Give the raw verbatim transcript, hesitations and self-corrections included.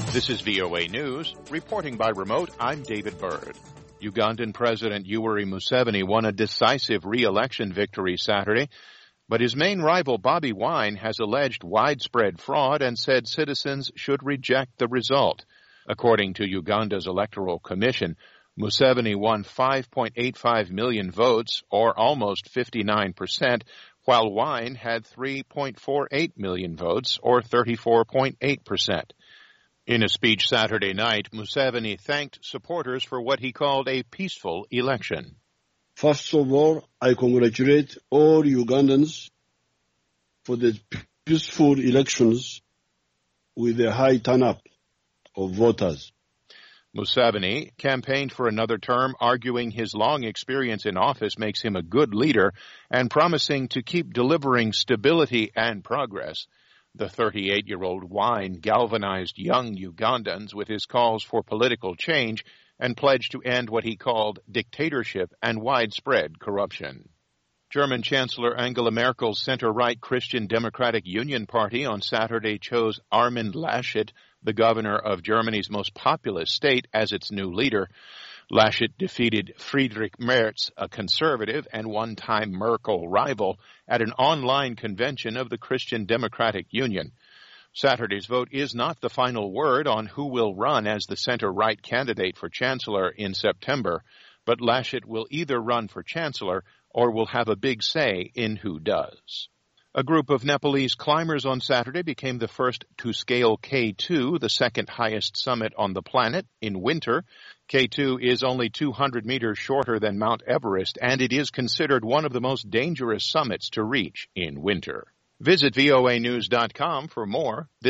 This is V O A News. Reporting by remote, I'm David Byrd. Ugandan President Yoweri Museveni won a decisive re-election victory Saturday, but his main rival Bobi Wine has alleged widespread fraud and said citizens should reject the result. According to Uganda's Electoral Commission, Museveni won five point eight five million votes, or almost fifty-nine percent, while Wine had three point four eight million votes, or thirty-four point eight percent. In a speech Saturday night, Museveni thanked supporters for what he called a peaceful election. First of all, I congratulate all Ugandans for the peaceful elections with a high turnout of voters. Museveni campaigned for another term, arguing his long experience in office makes him a good leader and promising to keep delivering stability and progress. The thirty-eight-year-old Wine galvanized young Ugandans with his calls for political change and pledged to end what he called dictatorship and widespread corruption. German Chancellor Angela Merkel's center-right Christian Democratic Union Party on Saturday chose Armin Laschet, the governor of Germany's most populous state, as its new leader. Laschet defeated Friedrich Merz, a conservative and one-time Merkel rival, at an online convention of the Christian Democratic Union. Saturday's vote is not the final word on who will run as the center-right candidate for chancellor in September, but Laschet will either run for chancellor or will have a big say in who does. A group of Nepalese climbers on Saturday became the first to scale K two, the second highest summit on the planet, in winter. K two is only two hundred meters shorter than Mount Everest, and it is considered one of the most dangerous summits to reach in winter. Visit V O A news dot com for more.